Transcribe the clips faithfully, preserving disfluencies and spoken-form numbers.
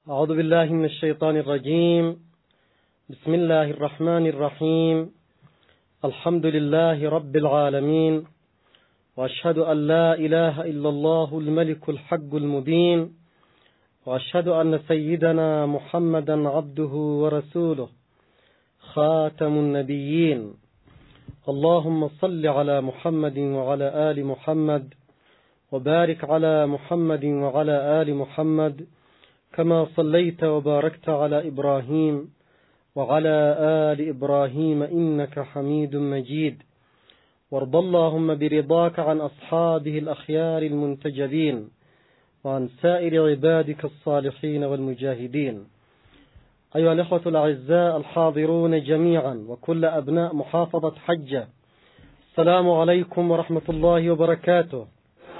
أعوذ بالله من الشيطان الرجيم. بسم الله الرحمن الرحيم. الحمد لله رب العالمين، وأشهد أن لا إله إلا الله الملك الحق المبين، وأشهد أن سيدنا محمدا عبده ورسوله خاتم النبيين. اللهم صل على محمد وعلى آل محمد، وبارك على محمد وعلى آل محمد كما صليت وباركت على إبراهيم وعلى آل إبراهيم إنك حميد مجيد. وارض اللهم برضاك عن أصحابه الأخيار المنتجبين، وعن سائر عبادك الصالحين والمجاهدين. أيها الأخوة الأعزاء الحاضرون جميعا، وكل أبناء محافظة حجة، السلام عليكم ورحمة الله وبركاته.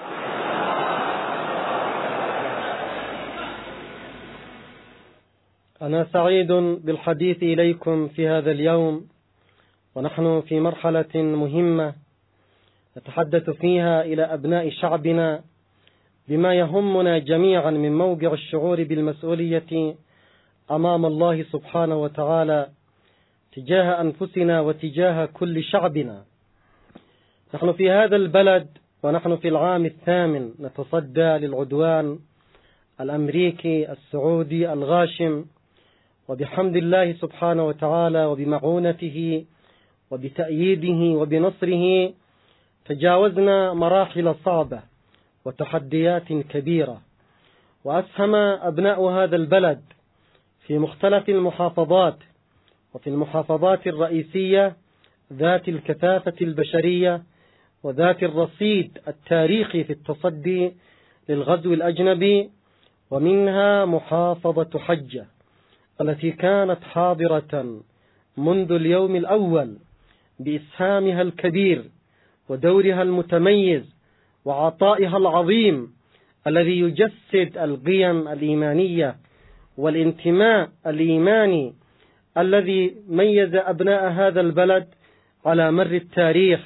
أنا سعيد بالحديث إليكم في هذا اليوم، ونحن في مرحلة مهمة نتحدث فيها إلى أبناء شعبنا بما يهمنا جميعا من موقع الشعور بالمسؤولية أمام الله سبحانه وتعالى تجاه أنفسنا وتجاه كل شعبنا. نحن في هذا البلد ونحن في العام الثامن نتصدى للعدوان الأمريكي السعودي الغاشم، وبحمد الله سبحانه وتعالى وبمعونته وبتأييده وبنصره تجاوزنا مراحل صعبة وتحديات كبيرة، وأسهم أبناء هذا البلد في مختلف المحافظات وفي المحافظات الرئيسية ذات الكثافة البشرية وذات الرصيد التاريخي في التصدي للغزو الأجنبي، ومنها محافظة حجة التي كانت حاضرة منذ اليوم الأول بإسهامها الكبير ودورها المتميز وعطائها العظيم الذي يجسد القيم الإيمانية والانتماء الإيماني الذي ميز أبناء هذا البلد على مر التاريخ،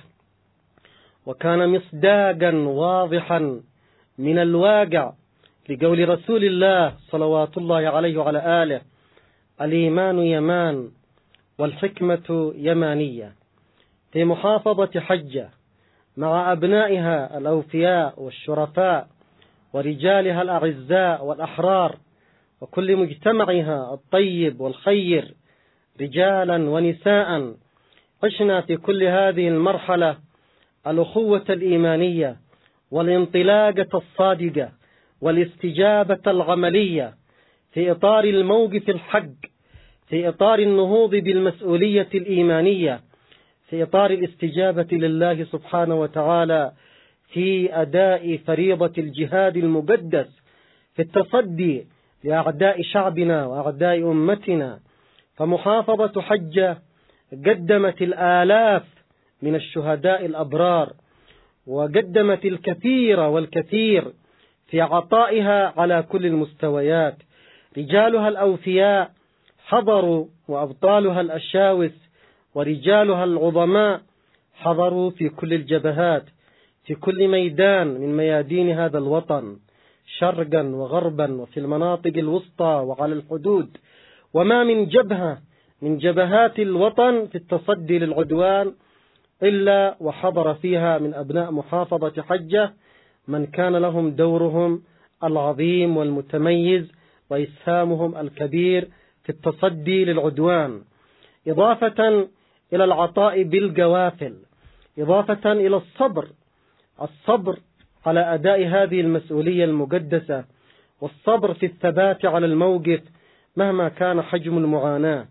وكان مصداقا واضحا من الواقع لقول رسول الله صلوات الله عليه وعلى آله: الإيمان يمان والحكمة يمانية. في محافظة حجة مع أبنائها الأوفياء والشرفاء ورجالها الأعزاء والأحرار وكل مجتمعها الطيب والخير رجالا ونساء، عشنا في كل هذه المرحلة الأخوة الإيمانية والانطلاقة الصادقة والاستجابة العملية في إطار الموقف الحق، في إطار النهوض بالمسؤولية الإيمانية، في إطار الاستجابة لله سبحانه وتعالى في أداء فريضة الجهاد المقدس في التصدي لأعداء شعبنا وأعداء أمتنا. فمحافظة حجة قدمت الآلاف من الشهداء الأبرار، وقدمت الكثير والكثير في عطائها على كل المستويات. رجالها الأوفياء حضروا، وأبطالها الأشاوس ورجالها العظماء حضروا في كل الجبهات، في كل ميدان من ميادين هذا الوطن، شرقا وغربا وفي المناطق الوسطى وعلى الحدود. وما من جبهة من جبهات الوطن في التصدي للعدوان إلا وحضر فيها من أبناء محافظة حجة من كان لهم دورهم العظيم والمتميز وإسهامهم الكبير في التصدي للعدوان، إضافة إلى العطاء بالقوافل، إضافة إلى الصبر الصبر على أداء هذه المسؤولية المقدسة، والصبر في الثبات على الموقف مهما كان حجم المعاناة.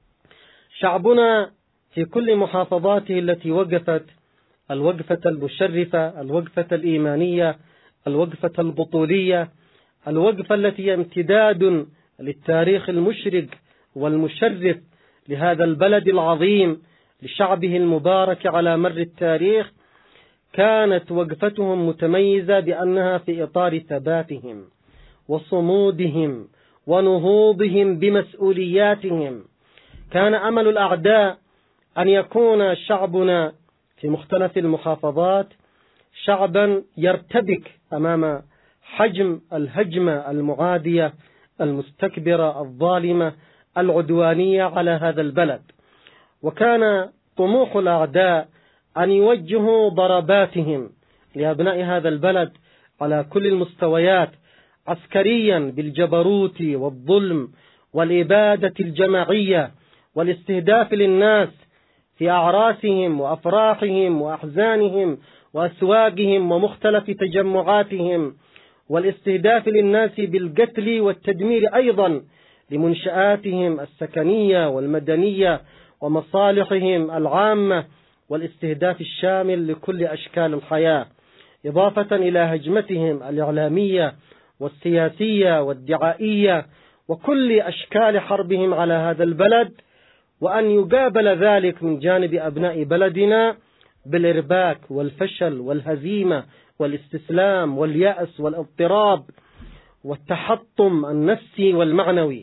شعبنا في كل محافظاته التي وقفت الوقفة المشرفة، الوقفة الإيمانية، الوقفة البطولية، الوقفة التي امتداد للتاريخ المشرق والمشرف لهذا البلد العظيم لشعبه المبارك على مر التاريخ، كانت وقفتهم متميزة بأنها في إطار ثباتهم وصمودهم ونهوضهم بمسؤولياتهم. كان أمل الأعداء أن يكون شعبنا في مختلف المحافظات شعبا يرتبك أمام حجم الهجمة المعادية المستكبرة الظالمة العدوانية على هذا البلد. وكان طموح الأعداء أن يوجهوا ضرباتهم لأبناء هذا البلد على كل المستويات، عسكريا بالجبروت والظلم والإبادة الجماعية والاستهداف للناس في أعراسهم وأفراحهم وأحزانهم وأسواقهم ومختلف تجمعاتهم، والاستهداف للناس بالقتل والتدمير أيضا لمنشآتهم السكنية والمدنية ومصالحهم العامة، والاستهداف الشامل لكل أشكال الحياة، إضافة إلى هجمتهم الإعلامية والسياسية والدعائية وكل أشكال حربهم على هذا البلد، وأن يقابل ذلك من جانب أبناء بلدنا بالإرباك والفشل والهزيمة والاستسلام واليأس والاضطراب والتحطم النفسي والمعنوي.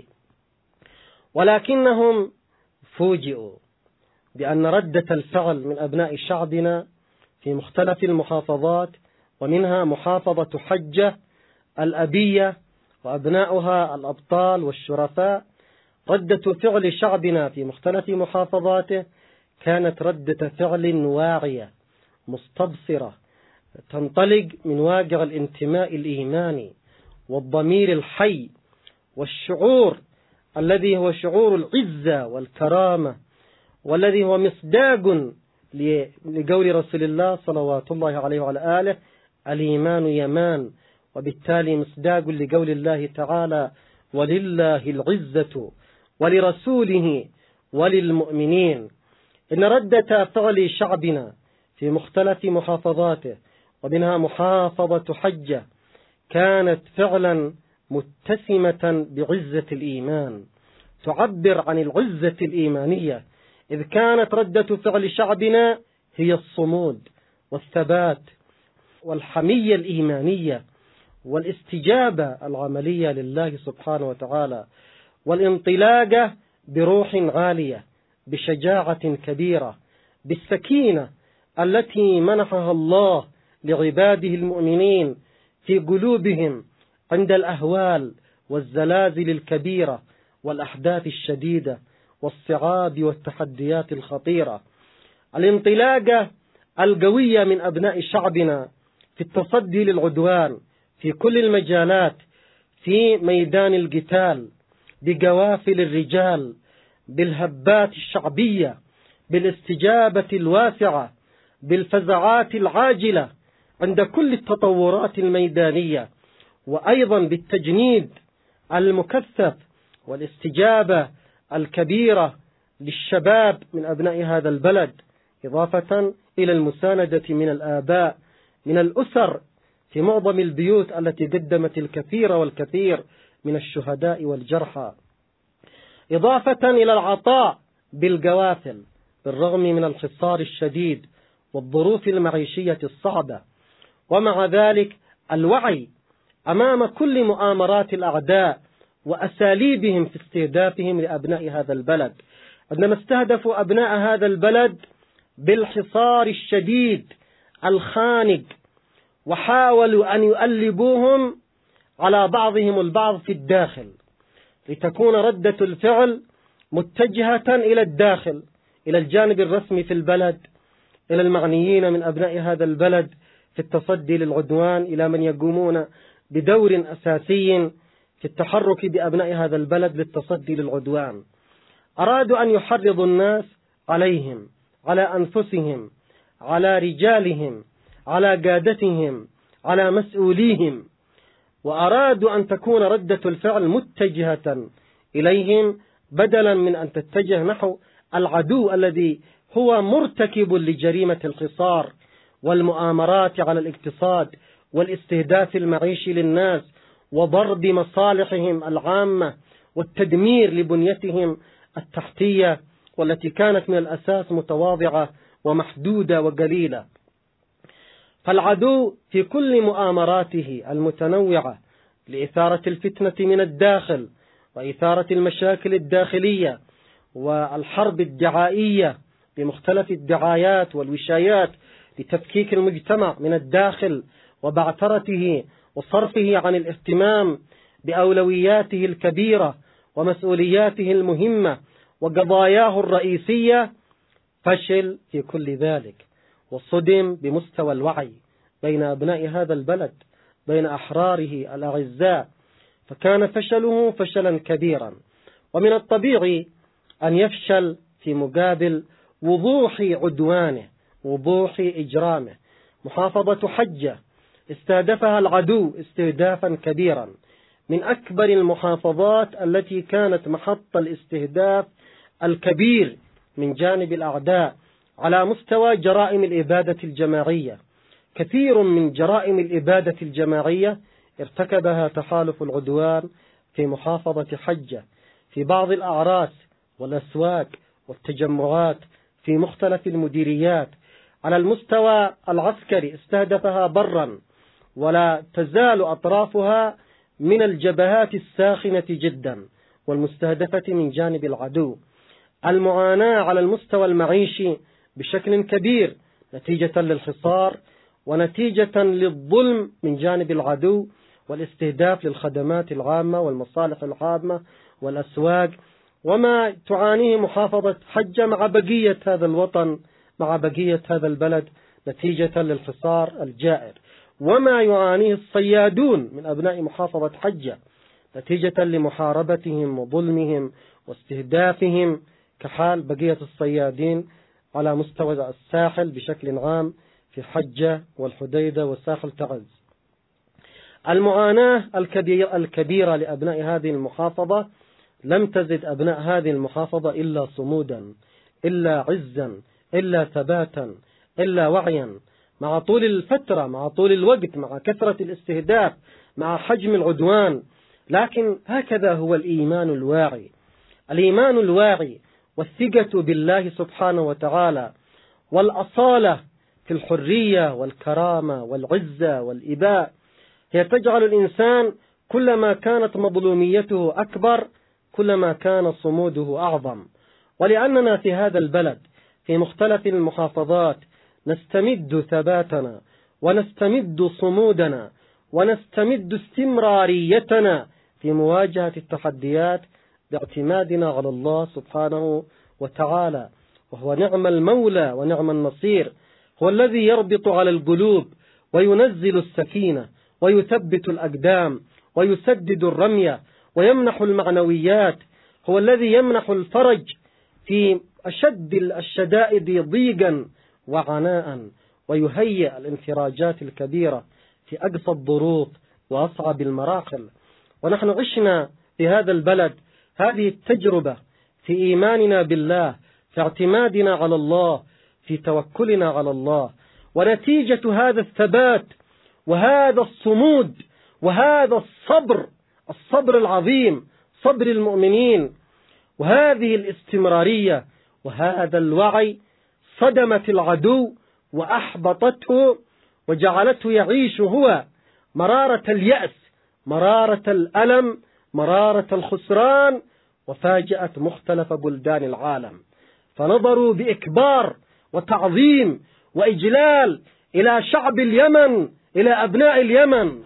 ولكنهم فوجئوا بأن ردة الفعل من أبناء شعبنا في مختلف المحافظات، ومنها محافظة حجة الأبية وأبناؤها الأبطال والشرفاء، ردة فعل شعبنا في مختلف محافظاته كانت ردة فعل واعية مستبصرة تنطلق من واقع الانتماء الإيماني والضمير الحي والشعور الذي هو شعور العزة والكرامة، والذي هو مصداق لقول رسول الله صلوات الله عليه وعلى آله: الإيمان يمان، وبالتالي مصداق لقول الله تعالى: ولله العزة ولرسوله وللمؤمنين. إن ردة فعل شعبنا في مختلف محافظاته ومنها محافظة حجة كانت فعلا متسمة بعزة الإيمان، تعبر عن العزة الإيمانية، إذ كانت ردة فعل شعبنا هي الصمود والثبات والحمية الإيمانية والاستجابة العملية لله سبحانه وتعالى، والانطلاقة بروح عالية، بشجاعة كبيرة، بالسكينة التي منحها الله لعباده المؤمنين في قلوبهم عند الأهوال والزلازل الكبيرة والأحداث الشديدة والصعاب والتحديات الخطيرة. الانطلاقة القوية من أبناء شعبنا في التصدي للعدوان في كل المجالات، في ميدان القتال، بقوافل الرجال، بالهبات الشعبية، بالاستجابة الواسعة، بالفزعات العاجلة عند كل التطورات الميدانية، وأيضا بالتجنيد المكثف والاستجابة الكبيرة للشباب من أبناء هذا البلد، إضافة إلى المساندة من الآباء من الأسر في معظم البيوت التي قدمت الكثير والكثير من الشهداء والجرحى، إضافة إلى العطاء بالقوافل بالرغم من الحصار الشديد والظروف المعيشية الصعبة، ومع ذلك الوعي أمام كل مؤامرات الأعداء وأساليبهم في استهدافهم لأبناء هذا البلد. عندما استهدفوا أبناء هذا البلد بالحصار الشديد الخانق، وحاولوا أن يؤلبوهم على بعضهم البعض في الداخل، لتكون ردة الفعل متجهة إلى الداخل، إلى الجانب الرسمي في البلد، إلى المعنيين من أبناء هذا البلد في التصدي للعدوان، إلى من يقومون بدور أساسي في التحرك بأبناء هذا البلد للتصدي للعدوان. أرادوا أن يحرضوا الناس عليهم، على أنفسهم، على رجالهم، على قادتهم، على مسؤوليهم، وأرادوا أن تكون ردة الفعل متجهة إليهم بدلا من أن تتجه نحو العدو الذي هو مرتكب لجريمة الحصار والمؤامرات على الاقتصاد والاستهداف المعيشي للناس وضرب مصالحهم العامة والتدمير لبنيتهم التحتية، والتي كانت من الأساس متواضعة ومحدودة وقليلة. فالعدو في كل مؤامراته المتنوعة لإثارة الفتنة من الداخل وإثارة المشاكل الداخلية والحرب الدعائية بمختلف الدعايات والوشايات لتفكيك المجتمع من الداخل وبعثرته وصرفه عن الاهتمام بأولوياته الكبيرة ومسؤولياته المهمة وقضاياه الرئيسية، فشل في كل ذلك، وصدم بمستوى الوعي بين أبناء هذا البلد، بين أحراره الأعزاء، فكان فشله فشلا كبيرا. ومن الطبيعي أن يفشل في مقابل وضوح عدوانه، وضوح إجرامه. محافظة حجة استهدفها العدو استهدافا كبيرا، من أكبر المحافظات التي كانت محط الاستهداف الكبير من جانب الأعداء على مستوى جرائم الإبادة الجماعية. كثير من جرائم الإبادة الجماعية ارتكبها تحالف العدوان في محافظة حجة، في بعض الأعراس والأسواق والتجمعات، في مختلف المديريات. على المستوى العسكري استهدفها برا، ولا تزال أطرافها من الجبهات الساخنة جدا والمستهدفة من جانب العدو. المعاناة على المستوى المعيشي بشكل كبير نتيجة للحصار ونتيجة للظلم من جانب العدو والاستهداف للخدمات العامة والمصالح العامة والأسواق، وما تعانيه محافظة حجة مع بقية هذا الوطن، مع بقية هذا البلد، نتيجة للحصار الجائر، وما يعانيه الصيادون من أبناء محافظة حجة نتيجة لمحاربتهم وظلمهم واستهدافهم، كحال بقية الصيادين على مستوى الساحل بشكل عام في حجة والحديدة وساحل تعز. المعاناة الكبيرة لأبناء هذه المحافظة لم تزد أبناء هذه المحافظة إلا صمودا، إلا عزا، إلا ثباتا، إلا وعيا، مع طول الفترة، مع طول الوقت، مع كثرة الاستهداف، مع حجم العدوان. لكن هكذا هو الإيمان الواعي. الإيمان الواعي والثقة بالله سبحانه وتعالى والأصالة في الحرية والكرامة والعزة والإباء هي تجعل الإنسان كلما كانت مظلوميته أكبر كلما كان صموده أعظم. ولأننا في هذا البلد في مختلف المحافظات نستمد ثباتنا ونستمد صمودنا ونستمد استمراريتنا في مواجهة التحديات باعتمادنا على الله سبحانه وتعالى، وهو نعم المولى ونعم النصير. هو الذي يربط على القلوب وينزل السكينة ويثبت الأقدام ويسدد الرمية ويمنح المعنويات. هو الذي يمنح الفرج في أشد الشدائد ضيقا وعناء، ويهيئ الانفراجات الكبيرة في أقصى الظروف وأصعب المراحل. ونحن عشنا في هذا البلد هذه التجربة في إيماننا بالله، في اعتمادنا على الله، في توكلنا على الله. ونتيجة هذا الثبات وهذا الصمود وهذا الصبر، الصبر العظيم، صبر المؤمنين، وهذه الاستمرارية وهذا الوعي، صدمت العدو وأحبطته وجعلته يعيش هو مرارة اليأس، مرارة الألم، مرارة الخسران، وفاجأت مختلف بلدان العالم، فنظروا بإكبار وتعظيم وإجلال إلى شعب اليمن، إلى أبناء اليمن.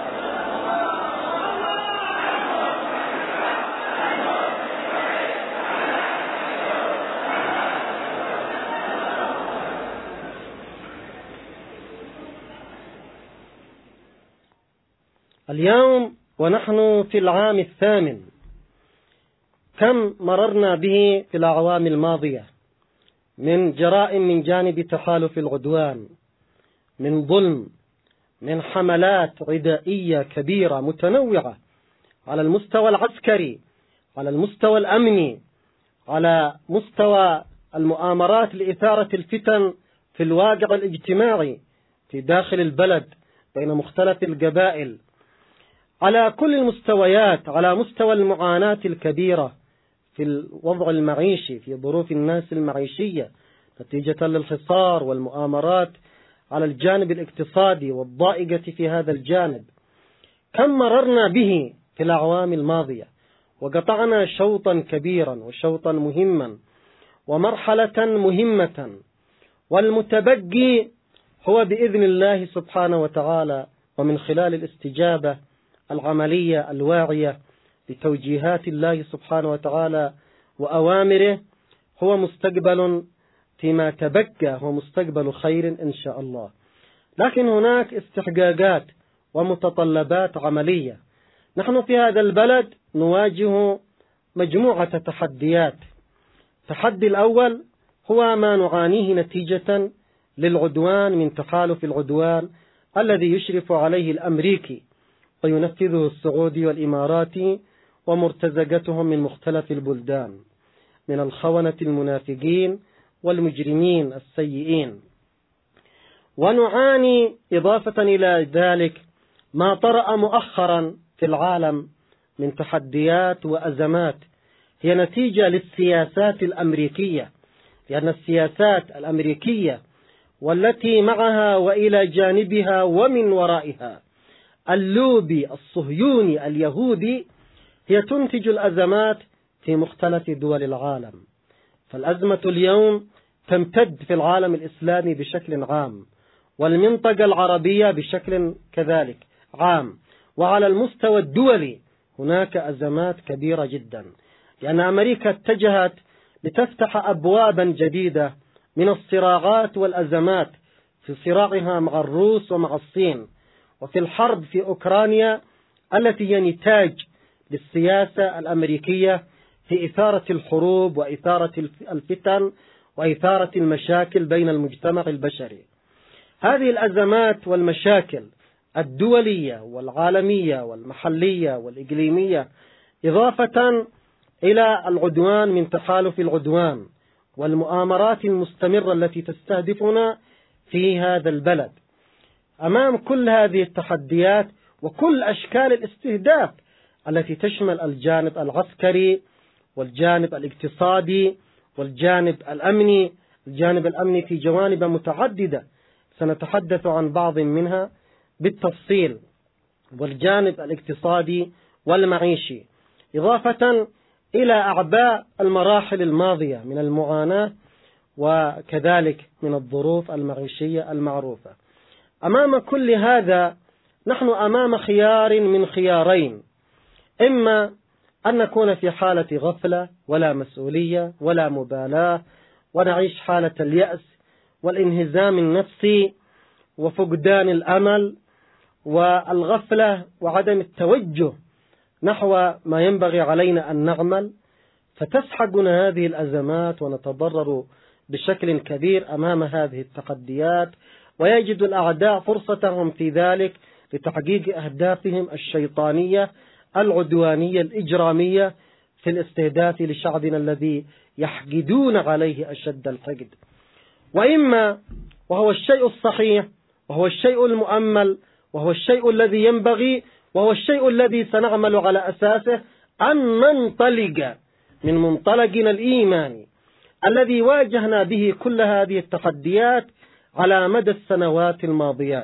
اليوم ونحن في العام الثامن، كم مررنا به في الأعوام الماضية من جرائم من جانب تحالف العدوان، من ظلم، من حملات عدائية كبيرة متنوعة على المستوى العسكري، على المستوى الأمني، على مستوى المؤامرات لإثارة الفتن في الواقع الاجتماعي في داخل البلد بين مختلف القبائل، على كل المستويات، على مستوى المعاناة الكبيرة في الوضع المعيشي، في ظروف الناس المعيشية نتيجة للحصار والمؤامرات على الجانب الاقتصادي والضائقة في هذا الجانب. كم مررنا به في الأعوام الماضية، وقطعنا شوطا كبيرا وشوطا مهما ومرحلة مهمة، والمتبقي هو بإذن الله سبحانه وتعالى ومن خلال الاستجابة العملية الواعية لتوجيهات الله سبحانه وتعالى وأوامره هو مستقبل فيما تبقى، هو مستقبل خير إن شاء الله. لكن هناك استحقاقات ومتطلبات عملية. نحن في هذا البلد نواجه مجموعة تحديات. التحدي الأول هو ما نعانيه نتيجة للعدوان من تحالف العدوان الذي يشرف عليه الأمريكي وينفذه السعودي والإماراتي ومرتزقتهم من مختلف البلدان من الخونة المنافقين والمجرمين السيئين. ونعاني إضافة إلى ذلك ما طرأ مؤخرا في العالم من تحديات وأزمات هي نتيجة للسياسات الأمريكية، لأن السياسات الأمريكية والتي معها وإلى جانبها ومن ورائها اللوبي الصهيوني اليهودي هي تنتج الأزمات في مختلف دول العالم. فالأزمة اليوم تمتد في العالم الإسلامي بشكل عام، والمنطقة العربية بشكل كذلك عام، وعلى المستوى الدولي هناك أزمات كبيرة جدا، لأن أمريكا اتجهت لتفتح أبوابا جديدة من الصراعات والأزمات في صراعها مع الروس ومع الصين، وفي الحرب في أوكرانيا التي هي نتاج للسياسة الأمريكية في إثارة الحروب وإثارة الفتن وإثارة المشاكل بين المجتمع البشري. هذه الأزمات والمشاكل الدولية والعالمية والمحلية والإقليمية إضافة إلى العدوان من تحالف العدوان والمؤامرات المستمرة التي تستهدفنا في هذا البلد. أمام كل هذه التحديات وكل أشكال الاستهداف التي تشمل الجانب العسكري والجانب الاقتصادي والجانب الأمني، الجانب الأمني في جوانب متعددة سنتحدث عن بعض منها بالتفصيل، والجانب الاقتصادي والمعيشي، إضافة إلى أعباء المراحل الماضية من المعاناة وكذلك من الظروف المعيشية المعروفة. أمام كل هذا نحن أمام خيار من خيارين: إما أن نكون في حالة غفلة ولا مسؤولية ولا مبالاة ونعيش حالة اليأس والانهزام النفسي وفقدان الأمل والغفلة وعدم التوجه نحو ما ينبغي علينا أن نعمل، فتسحقنا هذه الأزمات ونتضرر بشكل كبير أمام هذه التحديات، ويجد الأعداء فرصتهم في ذلك لتحقيق أهدافهم الشيطانية العدوانية الإجرامية في الاستهداف لشعبنا الذي يحقدون عليه أشد الحقد. وإما، وهو الشيء الصحيح وهو الشيء المؤمل وهو الشيء الذي ينبغي وهو الشيء الذي سنعمل على أساسه، أن ننطلق من منطلقنا الإيماني الذي واجهنا به كل هذه التحديات على مدى السنوات الماضيات،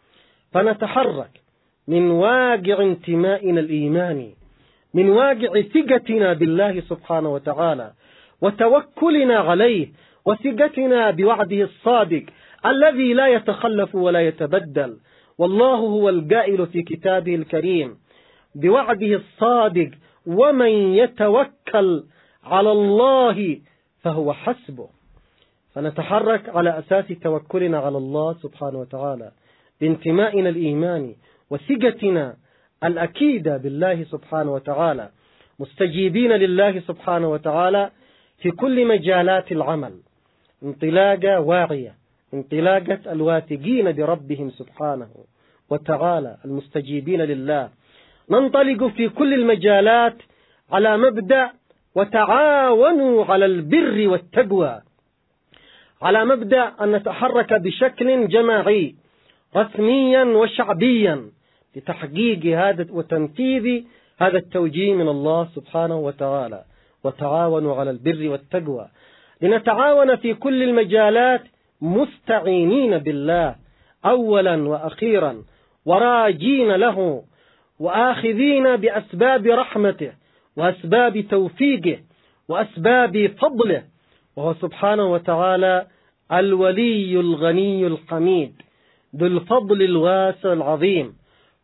فنتحرك من واقع انتمائنا الإيماني، من واقع ثقتنا بالله سبحانه وتعالى وتوكلنا عليه وثقتنا بوعده الصادق الذي لا يتخلف ولا يتبدل. والله هو القائل في كتابه الكريم بوعده الصادق: ومن يتوكل على الله فهو حسبه. فنتحرك على أساس توكلنا على الله سبحانه وتعالى بانتمائنا الإيماني وثقتنا الأكيدة بالله سبحانه وتعالى، مستجيبين لله سبحانه وتعالى في كل مجالات العمل، انطلاقة واعية، انطلاقة الواثقين بربهم سبحانه وتعالى المستجيبين لله. ننطلق في كل المجالات على مبدأ وتعاونوا على البر والتقوى، على مبدأ أن نتحرك بشكل جماعي رسميا وشعبيا لتحقيق هذا وتنفيذ هذا التوجيه من الله سبحانه وتعالى. وتعاونوا على البر والتقوى، لنتعاون في كل المجالات مستعينين بالله أولا وأخيرا، وراجين له وآخذين بأسباب رحمته وأسباب توفيقه وأسباب فضله، وهو سبحانه وتعالى الولي الغني الحميد ذو الفضل الواسع العظيم،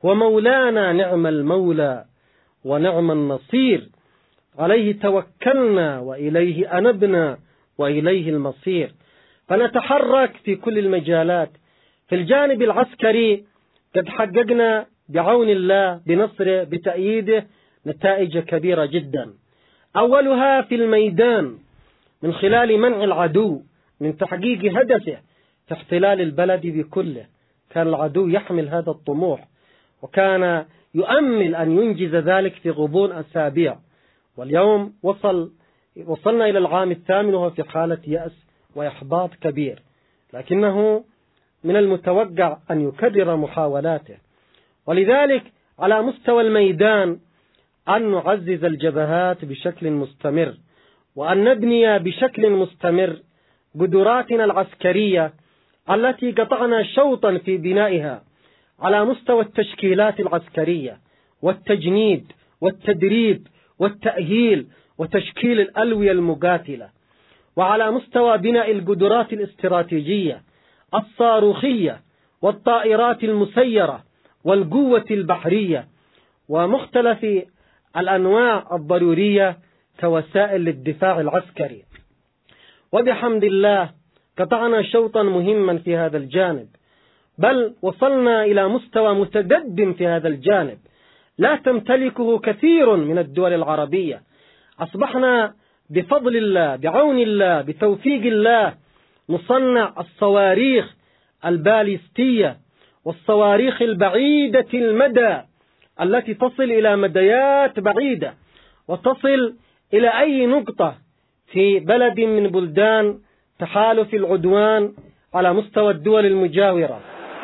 ومولانا نعم المولى ونعم النصير، عليه توكلنا وإليه أنبنا وإليه المصير. فنتحرك في كل المجالات. في الجانب العسكري قد حققنا بعون الله بنصره بتأييده نتائج كبيرة جدا، أولها في الميدان من خلال منع العدو من تحقيق هدفه في احتلال البلد بكله. كان العدو يحمل هذا الطموح وكان يؤمل أن ينجز ذلك في غضون أسابيع، واليوم وصل وصلنا إلى العام الثامن وهو في حالة يأس وإحباط كبير، لكنه من المتوقع أن يكرر محاولاته. ولذلك على مستوى الميدان أن نعزز الجبهات بشكل مستمر، وأن نبني بشكل مستمر قدراتنا العسكرية التي قطعنا شوطا في بنائها على مستوى التشكيلات العسكرية والتجنيد والتدريب والتأهيل وتشكيل الألوية المقاتلة، وعلى مستوى بناء القدرات الاستراتيجية الصاروخية والطائرات المسيرة والقوة البحرية ومختلف الأنواع الضرورية كوسائل للدفاع العسكري. وبحمد الله قطعنا شوطا مهما في هذا الجانب، بل وصلنا إلى مستوى متقدم في هذا الجانب لا تمتلكه كثير من الدول العربية. أصبحنا بفضل الله بعون الله بتوفيق الله نصنع الصواريخ الباليستية والصواريخ البعيدة المدى التي تصل إلى مديات بعيدة وتصل إلى أي نقطة في بلد من بلدان تحالف العدوان على مستوى الدول المجاورة.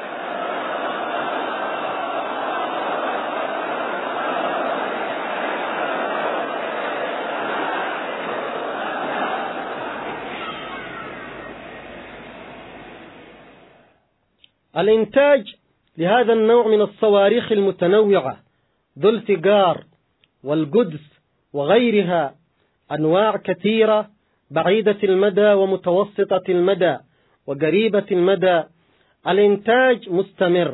الإنتاج لهذا النوع من الصواريخ المتنوعة ذو الفقار والقدس وغيرها أنواع كثيرة بعيدة المدى ومتوسطة المدى وقريبة المدى. الإنتاج مستمر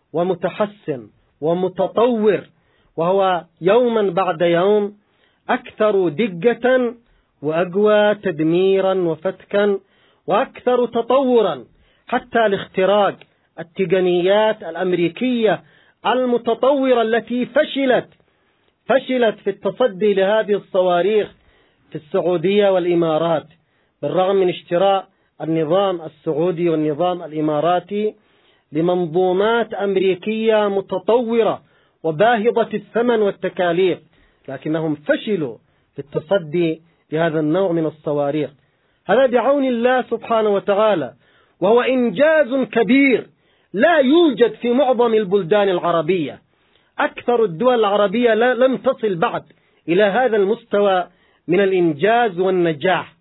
ومتحسن ومتطور، وهو يوما بعد يوم أكثر دقة وأقوى تدميرا وفتكا وأكثر تطورا، حتى لاختراق التقنيات الأمريكية المتطورة التي فشلت فشلت في التصدي لهذه الصواريخ في السعودية والإمارات، بالرغم من اشتراء النظام السعودي والنظام الإماراتي لمنظومات أمريكية متطورة وباهظة الثمن والتكاليف، لكنهم فشلوا في التصدي لهذا النوع من الصواريخ. هذا بعون الله سبحانه وتعالى، وهو إنجاز كبير لا يوجد في معظم البلدان العربية. أكثر الدول العربية لم تصل بعد إلى هذا المستوى من الإنجاز والنجاح،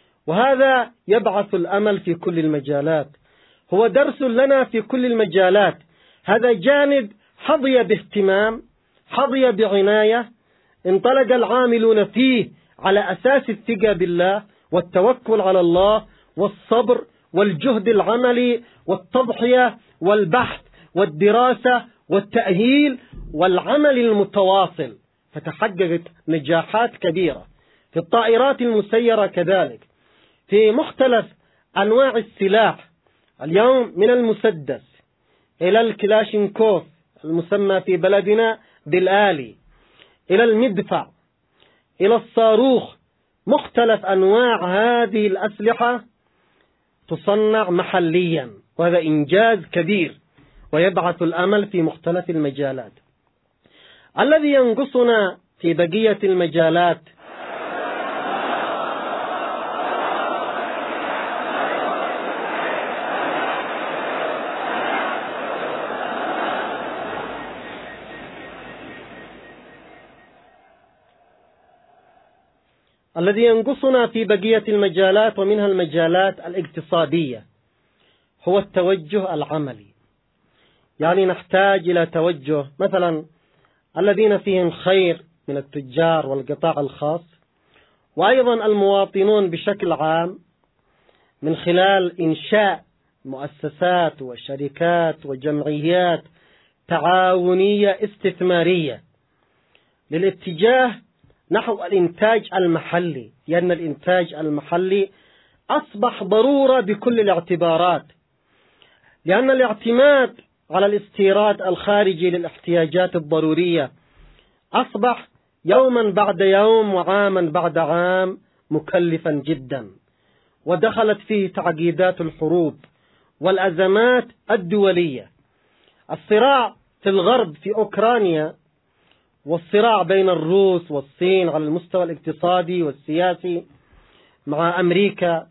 وهذا يبعث الأمل في كل المجالات. هو درس لنا في كل المجالات. هذا جانب حظي باهتمام، حظي بعناية، انطلق العاملون فيه على أساس الثقة بالله والتوكل على الله والصبر والجهد العملي والتضحية والبحث والدراسة والتأهيل والعمل المتواصل، فتحققت نجاحات كبيرة في الطائرات المسيرة، كذلك في مختلف أنواع السلاح. اليوم من المسدس إلى الكلاشينكوف المسمى في بلدنا بالآلي، إلى المدفع، إلى الصاروخ، مختلف أنواع هذه الأسلحة تصنع محليا، وهذا إنجاز كبير ويبعث الأمل في مختلف المجالات. الذي ينقصنا في بقية المجالات الذي ينقصنا في بقية المجالات ومنها المجالات الاقتصادية هو التوجه العملي. يعني نحتاج إلى توجه، مثلا الذين فيهم خير من التجار والقطاع الخاص، وأيضا المواطنون بشكل عام، من خلال إنشاء مؤسسات وشركات وجمعيات تعاونية استثمارية للاتجاه نحو الإنتاج المحلي، لأن الإنتاج المحلي أصبح ضرورة بكل الاعتبارات، لأن الاعتماد على الاستيراد الخارجي للاحتياجات الضرورية أصبح يوما بعد يوم وعاما بعد عام مكلفا جدا، ودخلت فيه تعقيدات الحروب والأزمات الدولية. الصراع في الغرب في أوكرانيا، والصراع بين الروس والصين على المستوى الاقتصادي والسياسي مع أمريكا،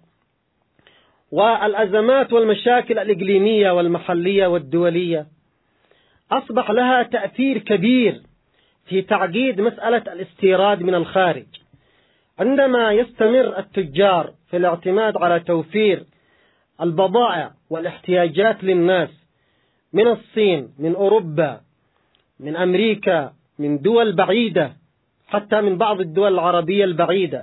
والأزمات والمشاكل الإقليمية والمحلية والدولية، أصبح لها تأثير كبير في تعقيد مسألة الاستيراد من الخارج. عندما يستمر التجار في الاعتماد على توفير البضائع والاحتياجات للناس من الصين، من أوروبا، من أمريكا، من دول بعيدة، حتى من بعض الدول العربية البعيدة،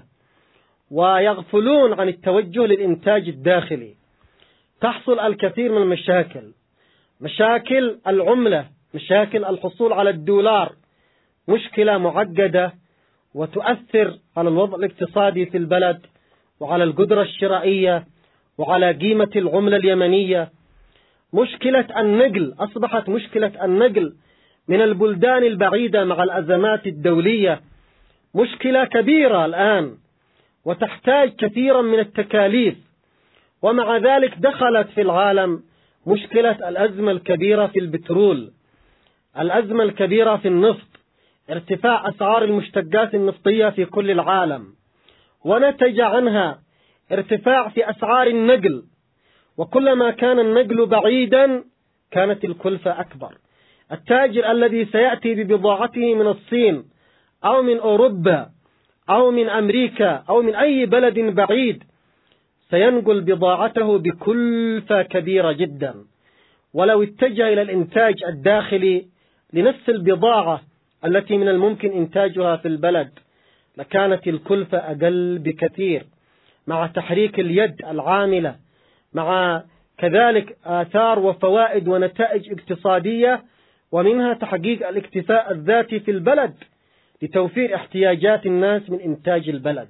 ويغفلون عن التوجه للإنتاج الداخلي، تحصل الكثير من المشاكل، مشاكل العملة، مشاكل الحصول على الدولار، مشكلة معقدة وتؤثر على الوضع الاقتصادي في البلد وعلى القدرة الشرائية وعلى قيمة العملة اليمنية. مشكلة النقل، أصبحت مشكلة النقل من البلدان البعيدة مع الأزمات الدولية مشكلة كبيرة الآن، وتحتاج كثيرا من التكاليف. ومع ذلك دخلت في العالم مشكلة الأزمة الكبيرة في البترول، الأزمة الكبيرة في النفط، ارتفاع أسعار المشتقات النفطية في كل العالم، ونتج عنها ارتفاع في أسعار النقل، وكلما كان النقل بعيدا كانت الكلفة أكبر. التاجر الذي سيأتي ببضاعته من الصين أو من أوروبا أو من أمريكا أو من أي بلد بعيد سينقل بضاعته بكلفة كبيرة جدا، ولو اتجه إلى الإنتاج الداخلي لنفس البضاعة التي من الممكن إنتاجها في البلد لكانت الكلفة أقل بكثير، مع تحريك اليد العاملة، مع كذلك آثار وفوائد ونتائج اقتصادية، ومنها تحقيق الاكتفاء الذاتي في البلد لتوفير احتياجات الناس من إنتاج البلد.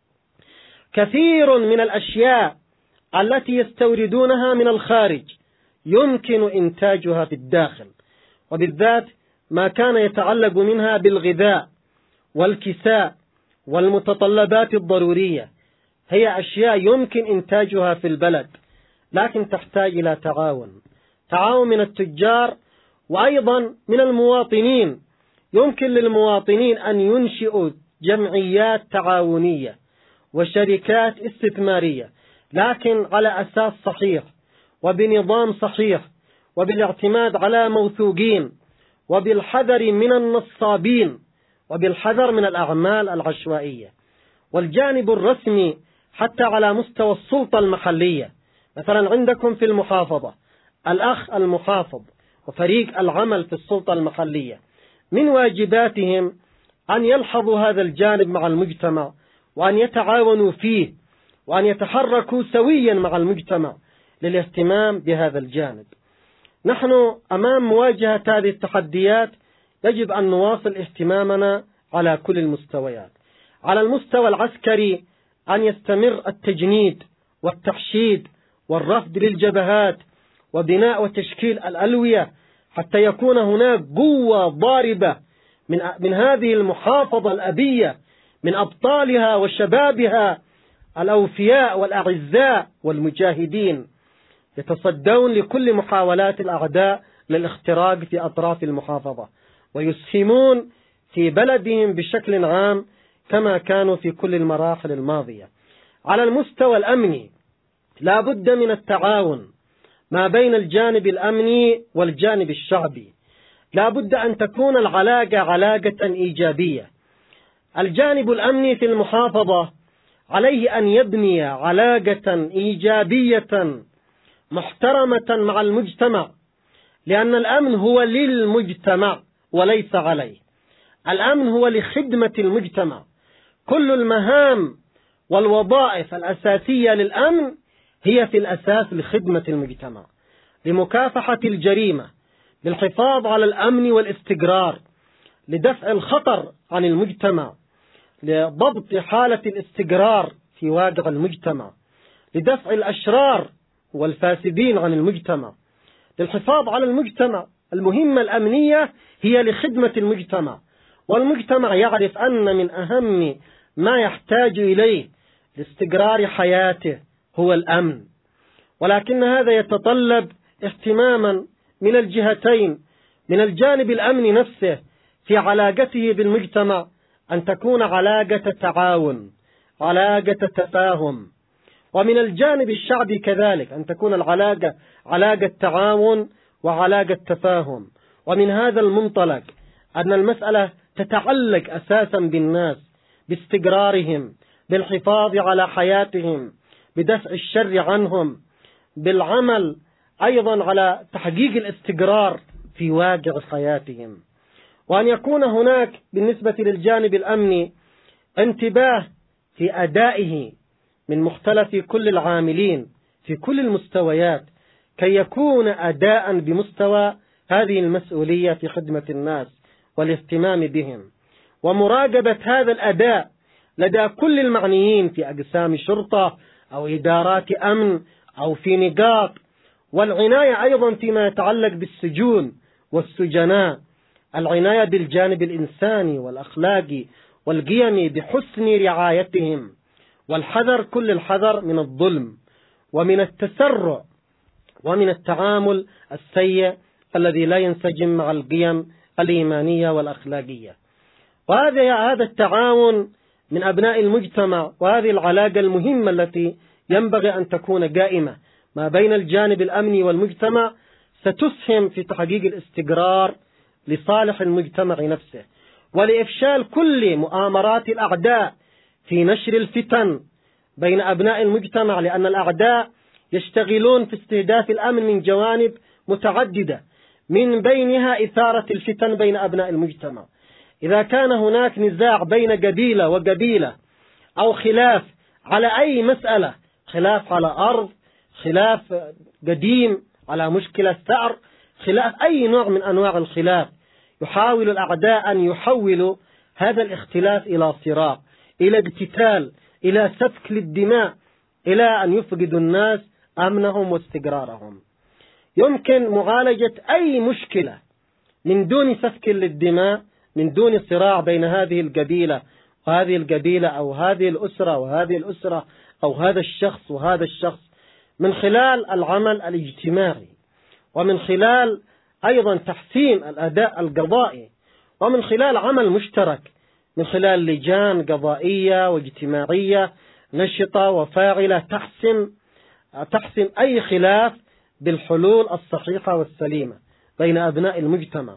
كثير من الأشياء التي يستوردونها من الخارج يمكن إنتاجها في الداخل، وبالذات ما كان يتعلق منها بالغذاء والكساء والمتطلبات الضرورية، هي أشياء يمكن إنتاجها في البلد، لكن تحتاج إلى تعاون تعاون من التجار وأيضا من المواطنين. يمكن للمواطنين أن ينشئوا جمعيات تعاونية وشركات استثمارية، لكن على أساس صحيح وبنظام صحيح وبالاعتماد على موثوقين وبالحذر من النصابين وبالحذر من الأعمال العشوائية. والجانب الرسمي حتى على مستوى السلطة المحلية، مثلا عندكم في المحافظة الأخ المحافظ وفريق العمل في السلطة المحلية، من واجباتهم أن يلحظوا هذا الجانب مع المجتمع وأن يتعاونوا فيه وأن يتحركوا سويا مع المجتمع للاهتمام بهذا الجانب. نحن أمام مواجهة هذه التحديات يجب أن نواصل اهتمامنا على كل المستويات. على المستوى العسكري أن يستمر التجنيد والتحشيد والرفض للجبهات وبناء وتشكيل الألوية حتى يكون هناك قوة ضاربة من من هذه المحافظة الأبية، من أبطالها وشبابها الأوفياء والأعزاء والمجاهدين، يتصدون لكل محاولات الأعداء للاختراق في أطراف المحافظة ويسهمون في بلدهم بشكل عام كما كانوا في كل المراحل الماضية. على المستوى الأمني لا بد من التعاون ما بين الجانب الأمني والجانب الشعبي، لا بد أن تكون العلاقة علاقة إيجابية. الجانب الأمني في المحافظة عليه أن يبني علاقة إيجابية محترمة مع المجتمع، لأن الأمن هو للمجتمع وليس عليه. الأمن هو لخدمة المجتمع. كل المهام والوظائف الأساسية للأمن هي في الأساس لخدمة المجتمع، لمكافحة الجريمة، للحفاظ على الأمن والاستقرار، لدفع الخطر عن المجتمع، لضبط حالة الاستقرار في واقع المجتمع، لدفع الأشرار والفاسدين عن المجتمع، للحفاظ على المجتمع. المهمة الأمنية هي لخدمة المجتمع، والمجتمع يعرف أن من أهم ما يحتاج إليه لاستقرار حياته هو الأمن، ولكن هذا يتطلب اهتماما من الجهتين. من الجانب الأمني نفسه في علاقته بالمجتمع أن تكون علاقة تعاون، علاقة تفاهم، ومن الجانب الشعبي كذلك أن تكون العلاقة علاقة تعاون وعلاقة تفاهم. ومن هذا المنطلق أن المسألة تتعلق أساسا بالناس، باستقرارهم، بالحفاظ على حياتهم، بدفع الشر عنهم، بالعمل أيضا على تحقيق الاستقرار في واقع حياتهم، وأن يكون هناك بالنسبة للجانب الأمني انتباه في أدائه من مختلف كل العاملين في كل المستويات، كي يكون أداء بمستوى هذه المسؤولية في خدمة الناس والاهتمام بهم، ومراقبة هذا الأداء لدى كل المعنيين في أقسام شرطة أو إدارات أمن أو في نقاط، والعناية أيضا فيما يتعلق بالسجون والسجناء، العناية بالجانب الإنساني والأخلاقي والقيمي بحسن رعايتهم، والحذر كل الحذر من الظلم ومن التسرع ومن التعامل السيء الذي لا ينسجم مع القيم الإيمانية والأخلاقية. وهذا هذا التعاون من أبناء المجتمع، وهذه العلاقة المهمة التي ينبغي أن تكون قائمة ما بين الجانب الأمني والمجتمع ستسهم في تحقيق الاستقرار لصالح المجتمع نفسه، ولإفشال كل مؤامرات الأعداء في نشر الفتن بين أبناء المجتمع، لأن الأعداء يشتغلون في استهداف الأمن من جوانب متعددة، من بينها إثارة الفتن بين أبناء المجتمع. إذا كان هناك نزاع بين قبيلة وقبيلة أو خلاف على أي مسألة، خلاف على أرض، خلاف قديم على مشكلة ثأر، خلاف أي نوع من أنواع الخلاف، يحاول الأعداء أن يحولوا هذا الاختلاف إلى صراع، إلى اقتتال، إلى سفك للدماء، إلى أن يفقدوا الناس أمنهم واستقرارهم. يمكن معالجة أي مشكلة من دون سفك للدماء، من دون صراع بين هذه القبيلة وهذه القبيلة، أو هذه الأسرة وهذه الأسرة، أو هذا الشخص وهذا الشخص، من خلال العمل الاجتماعي، ومن خلال أيضا تحسين الأداء القضائي، ومن خلال عمل مشترك، من خلال لجان قضائية واجتماعية نشطة وفاعلة تحسم تحسم أي خلاف بالحلول الصحيحة والسليمة بين أبناء المجتمع.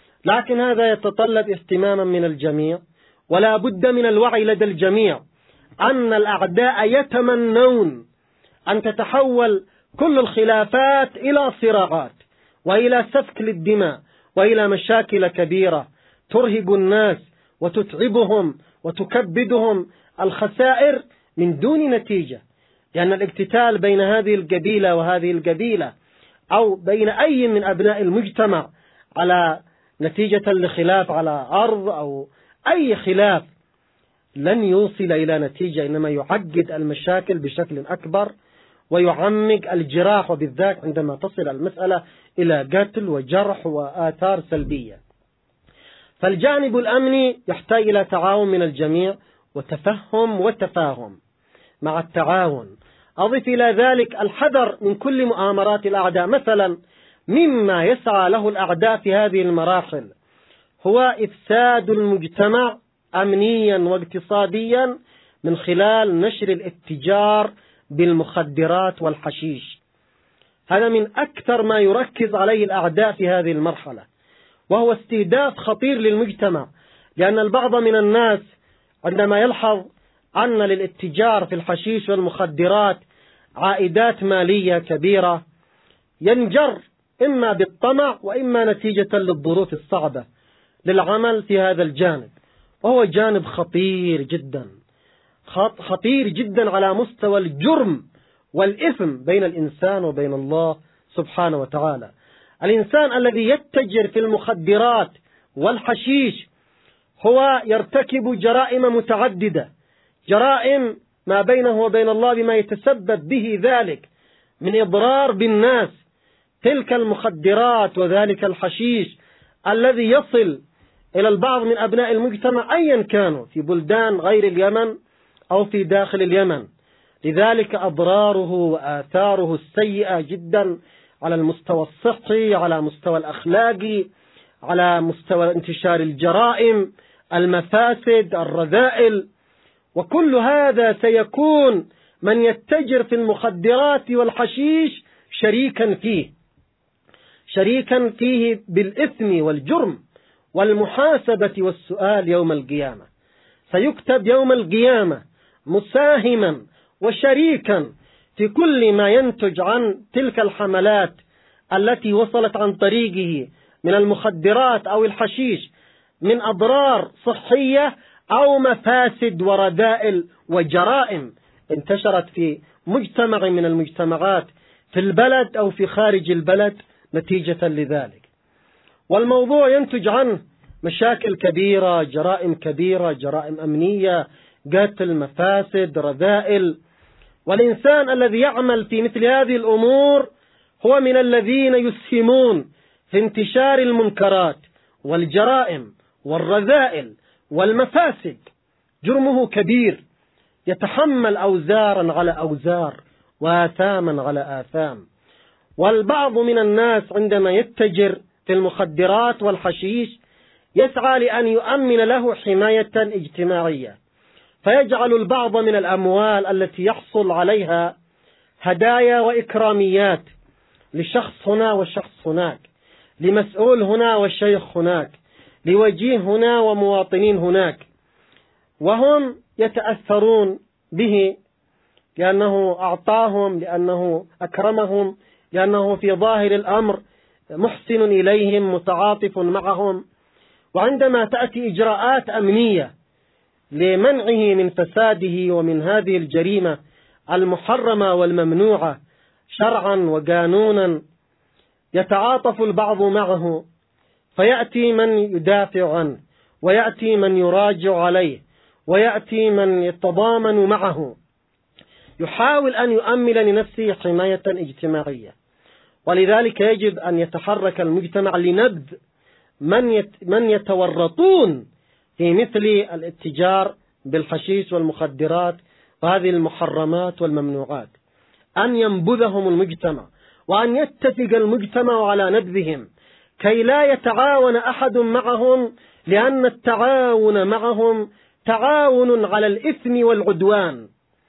لكن هذا يتطلب اهتماما من الجميع، ولا بد من الوعي لدى الجميع أن الأعداء يتمنون أن تتحول كل الخلافات إلى صراعات وإلى سفك للدماء وإلى مشاكل كبيرة ترهق الناس وتتعبهم وتكبدهم الخسائر من دون نتيجة، لأن الاقتتال بين هذه القبيلة وهذه القبيلة أو بين أي من أبناء المجتمع على نتيجة لخلاف على أرض أو أي خلاف لن يوصل إلى نتيجة، إنما يعقد المشاكل بشكل أكبر ويعمق الجراح، وبالذات عندما تصل المسألة إلى قتل وجرح وآثار سلبية. فالجانب الأمني يحتاج إلى تعاون من الجميع وتفهم وتفاهم. مع التعاون أضف إلى ذلك الحذر من كل مؤامرات الأعداء. مثلا مما يسعى له الأعداء في هذه المراحل هو إفساد المجتمع أمنيا واقتصاديا من خلال نشر الاتجار بالمخدرات والحشيش. هذا من أكثر ما يركز عليه الأعداء في هذه المرحلة، وهو استهداف خطير للمجتمع، لأن البعض من الناس عندما يلحظ أن للاتجار في الحشيش والمخدرات عائدات مالية كبيرة ينجر إما بالطمع وإما نتيجة للظروف الصعبة للعمل في هذا الجانب، وهو جانب خطير جدا خطير جدا على مستوى الجرم والإثم بين الإنسان وبين الله سبحانه وتعالى. الإنسان الذي يتجر في المخدرات والحشيش هو يرتكب جرائم متعددة، جرائم ما بينه وبين الله بما يتسبب به ذلك من إضرار بالناس. تلك المخدرات وذلك الحشيش الذي يصل إلى البعض من أبناء المجتمع أيا كانوا في بلدان غير اليمن أو في داخل اليمن، لذلك أضراره وآثاره السيئة جدا على المستوى الصحي، على مستوى الأخلاقي، على مستوى انتشار الجرائم، المفاسد، الرذائل. وكل هذا سيكون من يتجر في المخدرات والحشيش شريكا فيه، شريكا فيه بالإثم والجرم والمحاسبة والسؤال يوم القيامة. سيكتب يوم القيامة مساهما وشريكا في كل ما ينتج عن تلك الحملات التي وصلت عن طريقه من المخدرات أو الحشيش من أضرار صحية أو مفاسد ورذائل وجرائم انتشرت في مجتمع من المجتمعات في البلد أو في خارج البلد نتيجة لذلك. والموضوع ينتج عنه مشاكل كبيرة، جرائم كبيرة، جرائم أمنية، قتل، مفاسد، رذائل. والإنسان الذي يعمل في مثل هذه الأمور هو من الذين يسهمون في انتشار المنكرات والجرائم والرذائل والمفاسد. جرمه كبير، يتحمل أوزارا على أوزار وآثاما على آثام. والبعض من الناس عندما يتجر في المخدرات والحشيش يسعى لأن يؤمن له حماية اجتماعية، فيجعل البعض من الأموال التي يحصل عليها هدايا وإكراميات لشخص هنا وشخص هناك، لمسؤول هنا وشيخ هناك، لوجيه هنا ومواطنين هناك، وهم يتأثرون به لأنه أعطاهم، لأنه أكرمهم، لأنه في ظاهر الأمر محسن إليهم، متعاطف معهم. وعندما تأتي إجراءات أمنية لمنعه من فساده ومن هذه الجريمة المحرمة والممنوعة شرعا وقانونا، يتعاطف البعض معه، فيأتي من يدافع عنه، ويأتي من يراجع عليه، ويأتي من يتضامن معه، يحاول أن يؤمن لنفسه حماية اجتماعية. ولذلك يجب أن يتحرك المجتمع لنبذ من من يتورطون في مثل الاتجار بالحشيش والمخدرات وهذه المحرمات والممنوعات، أن ينبذهم المجتمع، وأن يتفق المجتمع على نبذهم كي لا يتعاون أحد معهم، لأن التعاون معهم تعاون على الإثم والعدوان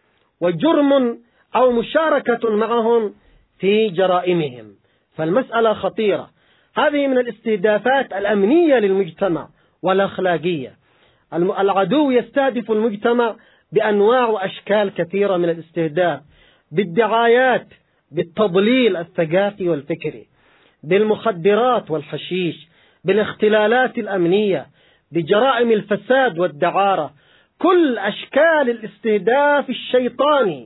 وجرم أو مشاركة معهم في جرائمهم. فالمسألة خطيرة. هذه من الاستهدافات الأمنية للمجتمع والأخلاقية. العدو يستهدف المجتمع بأنواع وأشكال كثيرة من الاستهداف، بالدعايات، بالتضليل الثقافي والفكري، بالمخدرات والحشيش، بالاختلالات الأمنية، بجرائم الفساد والدعارة. كل أشكال الاستهداف الشيطاني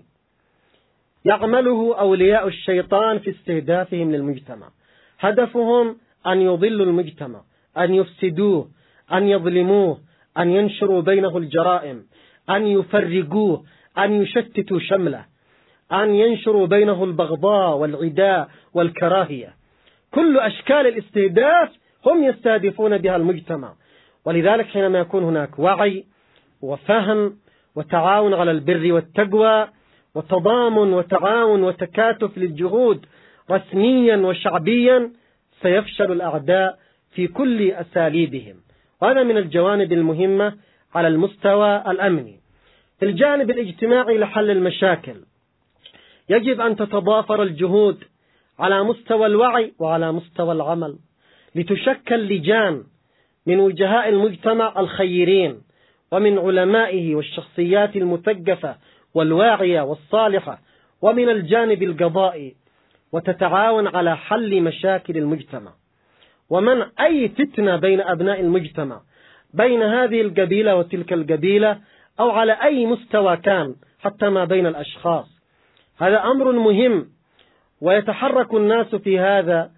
يعمله أولياء الشيطان في استهدافهم للمجتمع. هدفهم أن يضلوا المجتمع، أن يفسدوه، أن يظلموه، أن ينشروا بينه الجرائم، أن يفرقوه، أن يشتتوا شمله، أن ينشروا بينه البغضاء والعداء والكراهية. كل أشكال الاستهداف هم يستهدفون بها المجتمع. ولذلك حينما يكون هناك وعي وفهم وتعاون على البر والتقوى وتضامن وتعاون وتكاتف للجهود رسميا وشعبيا، سيفشل الأعداء في كل أساليبهم. وهذا من الجوانب المهمة على المستوى الأمني. في الجانب الاجتماعي لحل المشاكل يجب أن تتضافر الجهود على مستوى الوعي وعلى مستوى العمل، لتشكل لجان من وجهاء المجتمع الخيرين ومن علمائه والشخصيات المثقفة والواعية والصالحة ومن الجانب القضائي، وتتعاون على حل مشاكل المجتمع ومنع أي فتنة بين أبناء المجتمع، بين هذه القبيلة وتلك القبيلة، أو على أي مستوى كان، حتى ما بين الأشخاص. هذا أمر مهم، ويتحرك الناس في هذا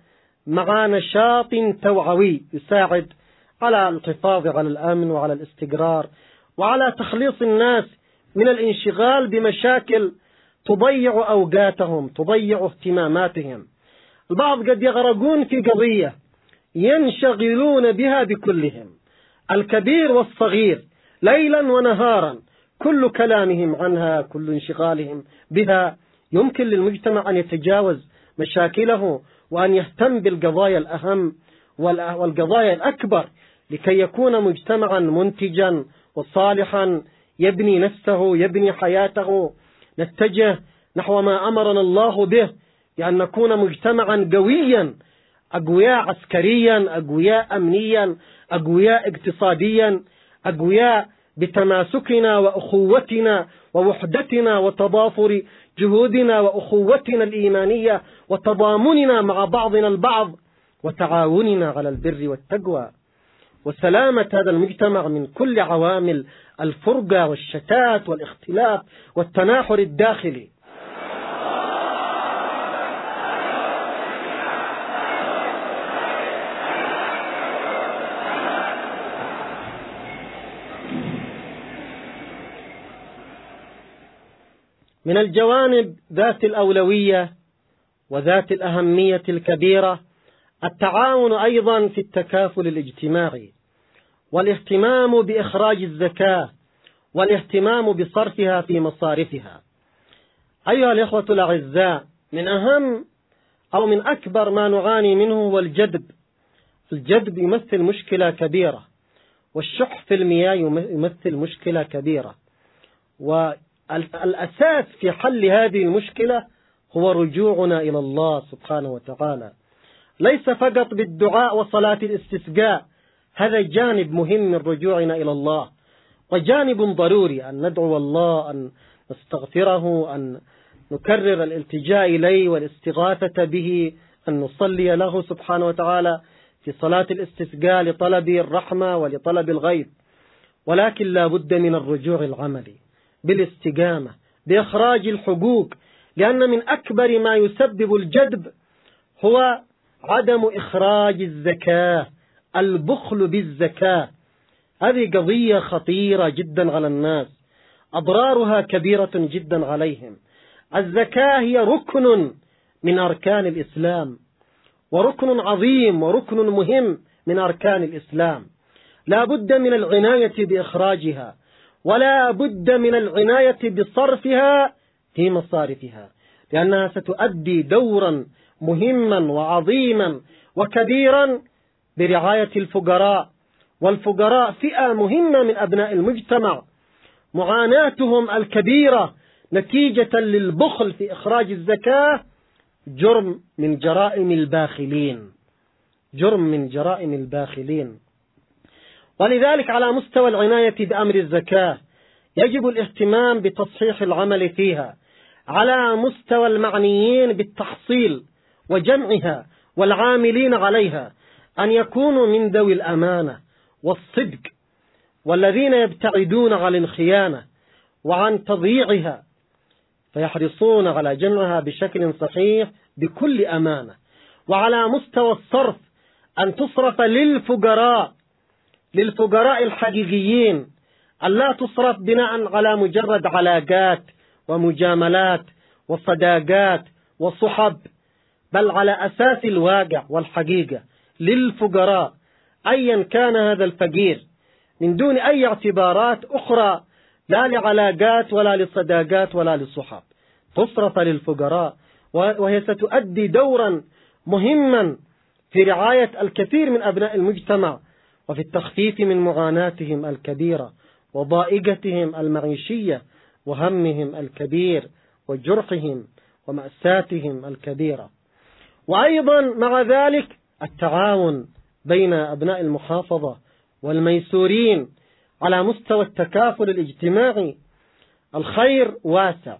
مع نشاط توعوي يساعد على الحفاظ على الأمن وعلى الاستقرار وعلى تخليص الناس من الانشغال بمشاكل تضيع أوقاتهم، تضيع اهتماماتهم. البعض قد يغرقون في قضية ينشغلون بها بكلهم، الكبير والصغير، ليلا ونهارا، كل كلامهم عنها، كل انشغالهم بها. يمكن للمجتمع أن يتجاوز مشاكله وأن يهتم بالقضايا الأهم والقضايا الأكبر لكي يكون مجتمعا منتجا وصالحا يبني نفسه، يبني حياته. نتجه نحو ما أمرنا الله به، بأن نكون مجتمعا قويا، أقوياء عسكريا، أقوياء أمنيا، أقوياء اقتصاديا، أقوياء بتماسكنا وأخوتنا ووحدتنا وتضافر جهودنا وأخوتنا الإيمانية وتضامننا مع بعضنا البعض وتعاوننا على البر والتقوى، وسلامة هذا المجتمع من كل عوامل الفرقة والشتات والاختلاف والتناحر الداخلي. من الجوانب ذات الأولوية وذات الأهمية الكبيرة التعاون أيضا في التكافل الاجتماعي، والاهتمام بإخراج الزكاة، والاهتمام بصرفها في مصارفها. أيها الإخوة الأعزاء، من أهم أو من أكبر ما نعاني منه هو الجدب. الجدب يمثل مشكلة كبيرة، والشح في المياه يمثل مشكلة كبيرة، والأساس في حل هذه المشكلة هو رجوعنا إلى الله سبحانه وتعالى، ليس فقط بالدعاء وصلاة الاستسقاء، هذا جانب مهم من رجوعنا إلى الله، وجانب ضروري أن ندعو الله، أن نستغفره، أن نكرر الالتجاء إليه والاستغاثة به، أن نصلي له سبحانه وتعالى في صلاة الاستسقاء لطلب الرحمة ولطلب الغيث. ولكن لا بد من الرجوع العملي بالاستقامة بإخراج الحقوق، لأن من أكبر ما يسبب الجدب هو عدم إخراج الزكاة، البخل بالزكاة. هذه قضية خطيرة جدا على الناس، أضرارها كبيرة جدا عليهم. الزكاة هي ركن من أركان الإسلام، وركن عظيم وركن مهم من أركان الإسلام، لا بد من العناية بإخراجها، ولا بد من العناية بصرفها في مصارفها، لأنها ستؤدي دورا مهما وعظيما وكبيرا برعاية الفقراء. والفقراء فئة مهمة من أبناء المجتمع، معاناتهم الكبيرة نتيجة للبخل في إخراج الزكاة جرم من جرائم الباخلين، جرم من جرائم الباخلين. ولذلك على مستوى العناية بأمر الزكاة يجب الاهتمام بتصحيح العمل فيها، على مستوى المعنيين بالتحصيل وجمعها والعاملين عليها أن يكونوا من ذوي الأمانة والصدق، والذين يبتعدون عن الخيانة وعن تضييعها، فيحرصون على جمعها بشكل صحيح بكل أمانة. وعلى مستوى الصرف أن تصرف للفقراء، للفقراء الحقيقيين، أن لا تصرف بناء على مجرد علاقات ومجاملات وصداقات وصحب، بل على أساس الواقع والحقيقة للفقراء أيا كان هذا الفقير، من دون أي اعتبارات أخرى، لا لعلاقات ولا لصداقات ولا لصحب، تصرف للفقراء، وهي ستؤدي دورا مهما في رعاية الكثير من أبناء المجتمع وفي التخفيف من معاناتهم الكبيرة وضائقتهم المعيشية وهمهم الكبير وجرحهم ومأساتهم الكبيرة. وأيضا مع ذلك التعاون بين أبناء المحافظة والميسورين على مستوى التكافل الاجتماعي. الخير واسع،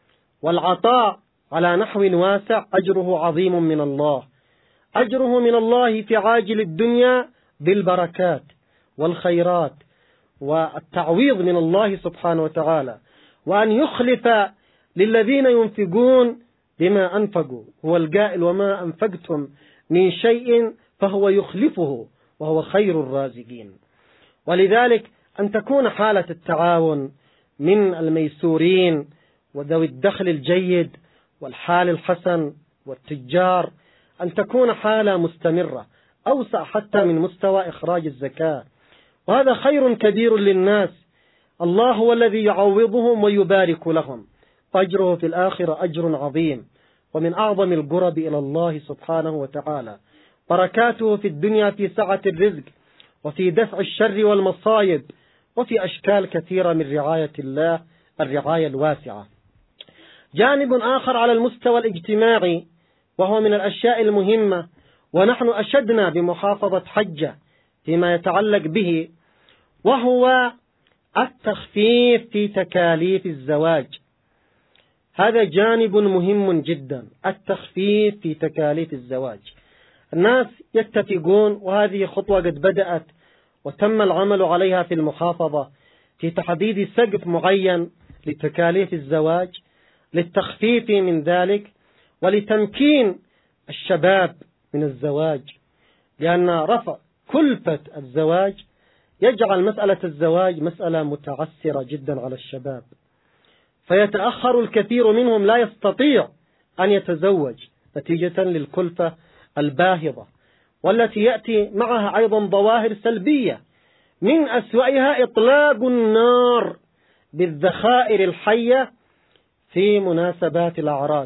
والعطاء على نحو واسع أجره عظيم من الله، أجره من الله في عاجل الدنيا بالبركات والخيرات والتعويض من الله سبحانه وتعالى، وأن يخلف للذين ينفقون بما أنفقوا. هو القائل: وما أنفقتم من شيء فهو يخلفه وهو خير الرازقين. ولذلك أن تكون حالة التعاون من الميسورين وذوي الدخل الجيد والحال الحسن والتجار أن تكون حالة مستمرة أوسع حتى من مستوى إخراج الزكاة، وهذا خير كبير للناس. الله هو الذي يعوضهم ويبارك لهم، أجره في الآخرة أجر عظيم، ومن أعظم القرب إلى الله سبحانه وتعالى. بركاته في الدنيا في سعة الرزق وفي دفع الشر والمصائب وفي أشكال كثيرة من رعاية الله الرعاية الواسعة. جانب آخر على المستوى الاجتماعي وهو من الأشياء المهمة، ونحن أشدنا بمحافظة حجة فيما يتعلق به، وهو التخفيف في تكاليف الزواج. هذا جانب مهم جدا، التخفيف في تكاليف الزواج. الناس يتفقون، وهذه خطوة قد بدأت وتم العمل عليها في المحافظة في تحديد سقف معين لتكاليف الزواج للتخفيف من ذلك ولتمكين الشباب من الزواج، لأن رفع كلفة الزواج يجعل مسألة الزواج مسألة متعسرة جدا على الشباب، فيتأخر الكثير منهم، لا يستطيع أن يتزوج نتيجة للكلفة الباهظة، والتي يأتي معها أيضا ظواهر سلبية، من أسوأها إطلاق النار بالذخائر الحية في مناسبات الأعراس،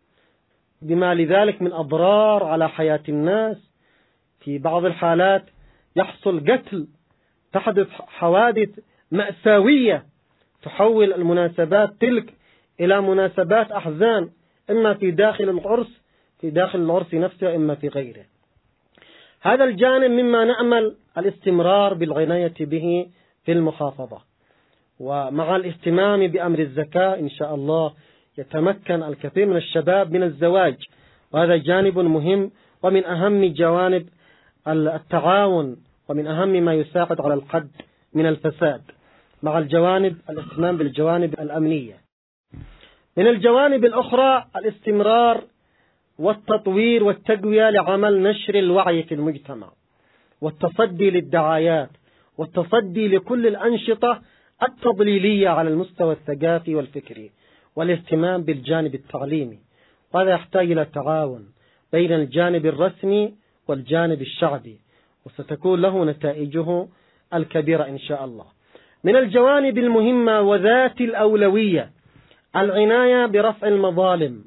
بما لذلك من أضرار على حياة الناس. في بعض الحالات يحصل قتل، تحدث حوادث مأساوية تحول المناسبات تلك إلى مناسبات أحزان، إما في داخل العرس في داخل العرس نفسه إما في غيره. هذا الجانب مما نأمل الاستمرار بالعناية به في المحافظة، ومع الاهتمام بأمر الزكاة إن شاء الله يتمكن الكثير من الشباب من الزواج، وهذا جانب مهم ومن أهم جوانب التعاون ومن أهم ما يساعد على الحد من الفساد، مع الجوانب الاهتمام بالجوانب الأمنية. من الجوانب الأخرى الاستمرار والتطوير والتقوية لعمل نشر الوعي في المجتمع، والتصدي للدعايات، والتصدي لكل الأنشطة التضليلية على المستوى الثقافي والفكري، والاهتمام بالجانب التعليمي، وهذا يحتاج إلى تعاون بين الجانب الرسمي والجانب الشعبي، وستكون له نتائجه الكبيرة إن شاء الله. من الجوانب المهمة وذات الأولوية العناية برفع المظالم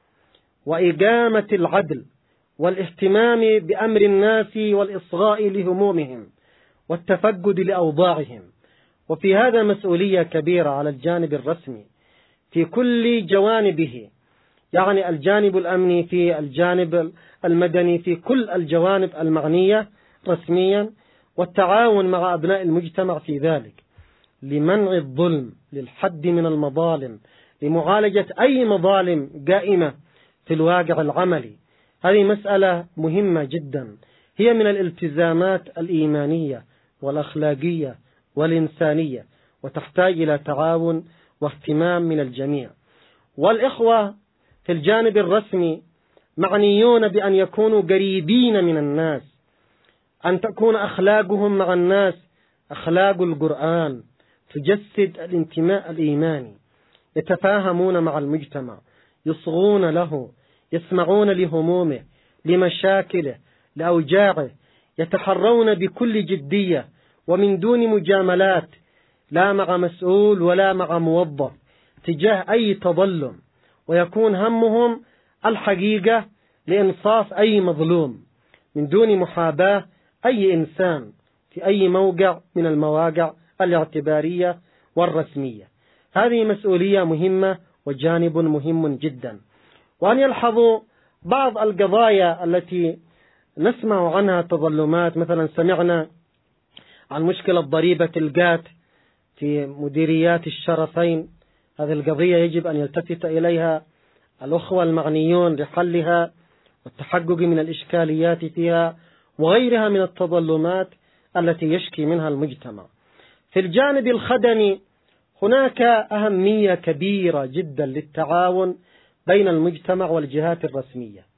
وإقامة العدل والاهتمام بأمر الناس والإصغاء لهمومهم والتفقد لأوضاعهم، وفي هذا مسؤولية كبيرة على الجانب الرسمي في كل جوانبه، يعني الجانب الأمني في الجانب المدني في كل الجوانب المعنية رسميا، والتعاون مع أبناء المجتمع في ذلك لمنع الظلم، للحد من المظالم، لمعالجة أي مظالم قائمة في الواقع العملي. هذه مسألة مهمة جدا، هي من الالتزامات الإيمانية والأخلاقية والإنسانية، وتحتاج إلى تعاون واهتمام من الجميع. والإخوة في الجانب الرسمي معنيون بأن يكونوا قريبين من الناس، أن تكون أخلاقهم مع الناس أخلاق القرآن تجسد الانتماء الإيماني، يتفاهمون مع المجتمع، يصغون له، يسمعون لهمومه، لمشاكله، لأوجاعه، يتحرون بكل جدية ومن دون مجاملات، لا مع مسؤول ولا مع موظف تجاه أي تظلم، ويكون همهم الحقيقة لإنصاف أي مظلوم من دون محاباة أي إنسان في أي موقع من المواقع الاعتبارية والرسمية. هذه مسؤولية مهمة وجانب مهم جدا. وأن يلحظوا بعض القضايا التي نسمع عنها تظلمات، مثلا سمعنا عن مشكلة ضريبة الجات في مديريات الشرفين، هذه القضية يجب أن يلتفت إليها الأخوة المعنيون لحلها والتحقق من الإشكاليات فيها وغيرها من التظلمات التي يشكي منها المجتمع. في الجانب الخدمي هناك أهمية كبيرة جدا للتعاون بين المجتمع والجهات الرسمية.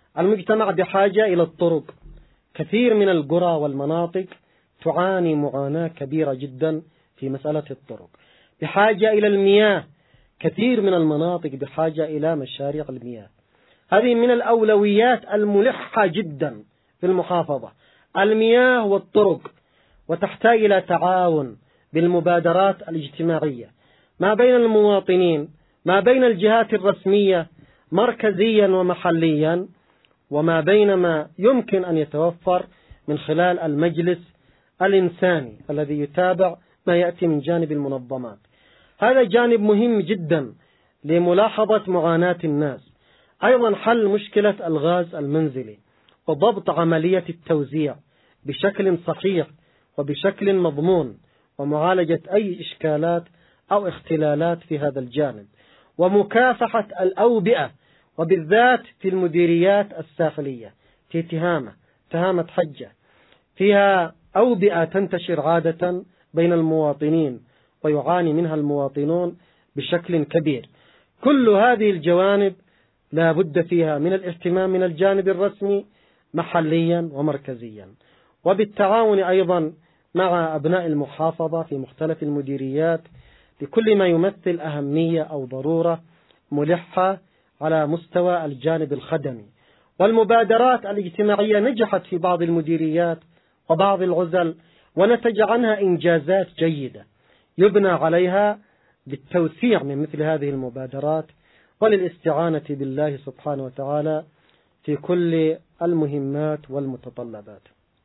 المجتمع بحاجة إلى الطرق. كثير من القرى والمناطق تعاني معاناة كبيرة جدا في مسألة الطرق. بحاجة إلى المياه، كثير من المناطق بحاجة إلى مشاريع المياه. هذه من الأولويات الملحة جدا في المحافظة، المياه والطرق، وتحتاج إلى تعاون بالمبادرات الاجتماعية ما بين المواطنين، ما بين الجهات الرسمية مركزيا ومحليا، وما بين ما يمكن أن يتوفر من خلال المجلس الإنساني الذي يتابع ما يأتي من جانب المنظمات. هذا جانب مهم جدا لملاحظة معاناة الناس. أيضا حل مشكلة الغاز المنزلي وضبط عملية التوزيع بشكل صحيح وبشكل مضمون، ومعالجة أي إشكالات أو اختلالات في هذا الجانب، ومكافحة الأوبئة، وبالذات في المديريات الساحلية في تهامة تهامة حجة، فيها أوبئة تنتشر عادة بين المواطنين ويعاني منها المواطنون بشكل كبير. كل هذه الجوانب لا بد فيها من الاهتمام من الجانب الرسمي محليا ومركزيا، وبالتعاون أيضا مع أبناء المحافظة في مختلف المديريات بكل ما يمثل أهمية أو ضرورة ملحة على مستوى الجانب الخدمي. والمبادرات الاجتماعية نجحت في بعض المديريات وبعض العزل، ونتج عنها إنجازات جيدة يبنى عليها بالتوسيع من مثل هذه المبادرات، وللاستعانة بالله سبحانه وتعالى في كل المهمات والمتطلبات.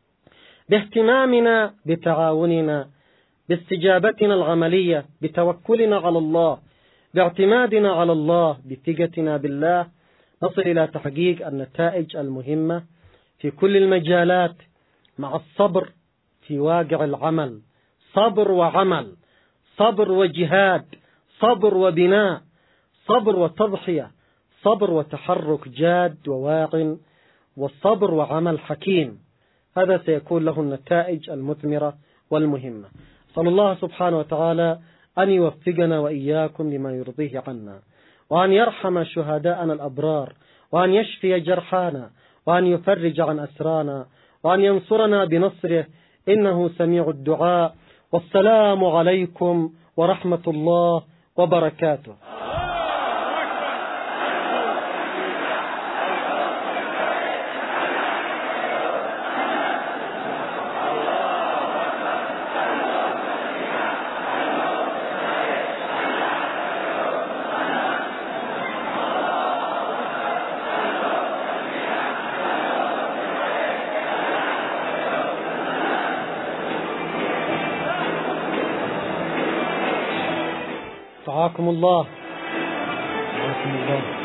باهتمامنا بتعاوننا، باستجابتنا العملية، بتوكلنا على الله، باعتمادنا على الله، بثقتنا بالله، نصل إلى تحقيق النتائج المهمة في كل المجالات، مع الصبر في واقع العمل. صبر وعمل، صبر وجهاد، صبر وبناء، صبر وتضحية، صبر وتحرك جاد وواع، والصبر وعمل حكيم. هذا سيكون له النتائج المثمرة والمهمة. صلى الله سبحانه وتعالى أن يوفقنا وإياكم لما يرضيه عنا، وأن يرحم شهداءنا الأبرار، وأن يشفي جرحانا، وأن يفرج عن أسرانا، وأن ينصرنا بنصره، إنه سميع الدعاء. والسلام عليكم ورحمة الله وبركاته. رعاكم الله. رعاكم الله.